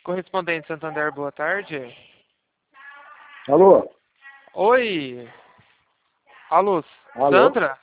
Correspondente Santander, boa tarde. Alô? Oi. Alô, Alô? Sandra?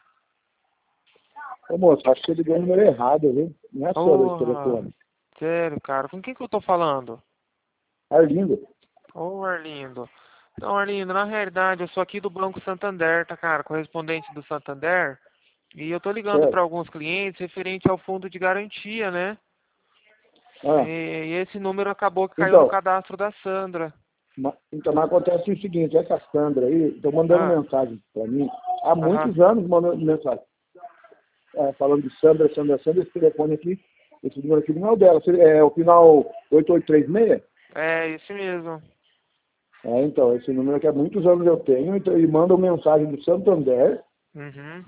Ô, moço, acho que você ligou o número errado, viu? Não é seu esse Oh, telefone. sério, cara. Com quem que eu tô falando? Arlindo. Ô, Arlindo. Não, Arlindo, na realidade, eu sou aqui do Banco Santander, tá, cara? Correspondente do Santander. E eu tô ligando para Certo. alguns clientes referente ao fundo de garantia, né? Ah, E esse número acabou que caiu no então, cadastro da Sandra. mas acontece o seguinte, essa Sandra aí, estou mandando Ah, mensagem para mim, há aham. muitos anos mandando mensagem. Falando de Sandra, esse telefone aqui, esse número aqui não é o dela, é o final 8836. É, esse mesmo. Então, esse número aqui há muitos anos eu tenho, então, e manda uma mensagem do Santander, Uhum.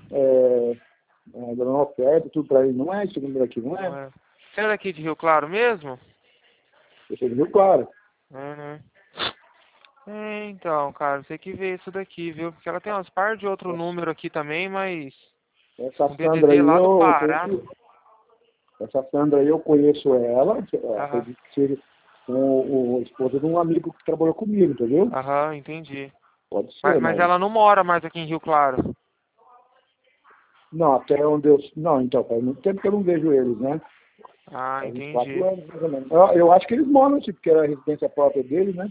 dando uma oferta, tudo para ele. Não é esse número aqui, não Não é? é. Você é daqui de Rio Claro mesmo? Você viu, claro. É, né? É, então, cara, você que vê isso daqui, viu? Porque ela tem umas par de outro número aqui também, mas Essa um Sandra DDD aí lá do eu Pará. conheço, essa Sandra aí eu conheço ela, Aham, acredito que seja o esposo de um amigo que trabalhou comigo, entendeu? aham, entendi. Pode Mas, ser, mas mas ela não mora mais aqui em Rio Claro. não, até onde eu. Não, então, faz muito tempo que eu não vejo eles, né? Ah, Faz uns entendi. 4 anos, mais ou menos. Eu acho que eles moram aqui, porque era a residência própria deles, né?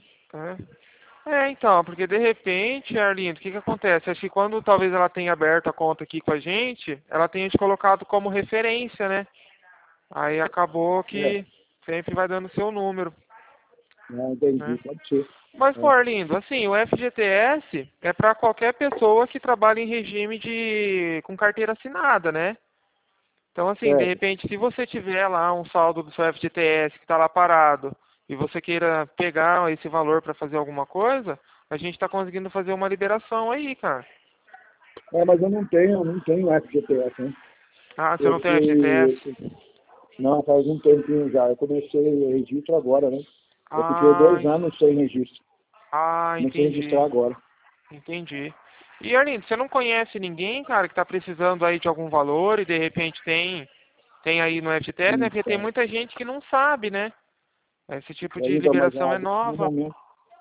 Então, porque de repente, Arlindo, o que que acontece? Acho que quando talvez ela tenha aberto a conta aqui com a gente, ela tenha te colocado como referência, né? Aí acabou É, que sempre vai dando seu número, entendi, né? pode ser. Mas, pô, É, Arlindo, assim, o FGTS é para qualquer pessoa que trabalha em regime de com carteira assinada, né? Então, assim, de certo. repente, se você tiver lá um saldo do seu FGTS que está lá parado e você queira pegar esse valor para fazer alguma coisa, a gente está conseguindo fazer uma liberação aí, cara. Mas eu não tenho FGTS, né? Ah, você Eu não tem fui. FGTS? Não, faz um tempinho já. Eu comecei registro agora, né? Eu fiquei Ah, 2 anos sem registro. Comecei a entendi. registrar agora. Entendi. E Arlindo, você não conhece ninguém, cara, que está precisando aí de algum valor e de repente tem aí no FGTS, né? Porque tem Então, muita gente que não sabe, né? Esse tipo de então, mas liberação é no nova. momento,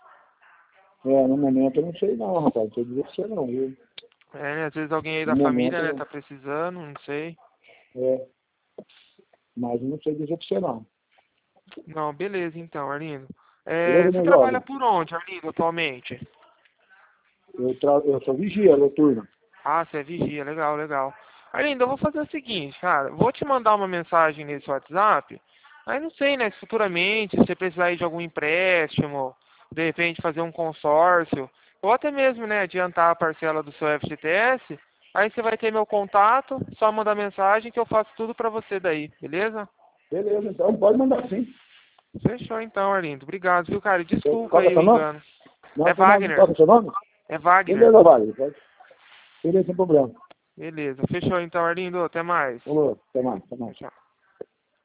no momento eu não sei não, rapaz. Não sei dizer pra você não, viu? É, né? Às vezes alguém aí No da família, né, momento, tá precisando, não sei. é, mas não sei dizer pra você não. Não, beleza então, Arlindo. Beleza, Você meu trabalha jovem? por onde, Arlindo, atualmente? Eu sou vigia noturno. Ah, você é vigia, legal, legal. Arlindo, eu vou fazer o seguinte, cara, vou te mandar uma mensagem nesse WhatsApp. Aí não sei, né, se futuramente, se você precisar aí de algum empréstimo, de repente fazer um consórcio, ou até mesmo, né, adiantar a parcela do seu FGTS, aí você vai ter meu contato, só mandar mensagem que eu faço tudo pra você daí, beleza? Beleza, então pode mandar sim. Fechou então, Arlindo. Obrigado, viu, cara? E desculpa Qual que é aí o seu nome? engano. Não, É seu nome, Wagner. qual que é seu nome? É Wagner. Beleza, vale. Beleza, sem problema. Beleza. Fechou então, Arlindo. Até mais. Falou, até mais, até Tchau, mais. tchau.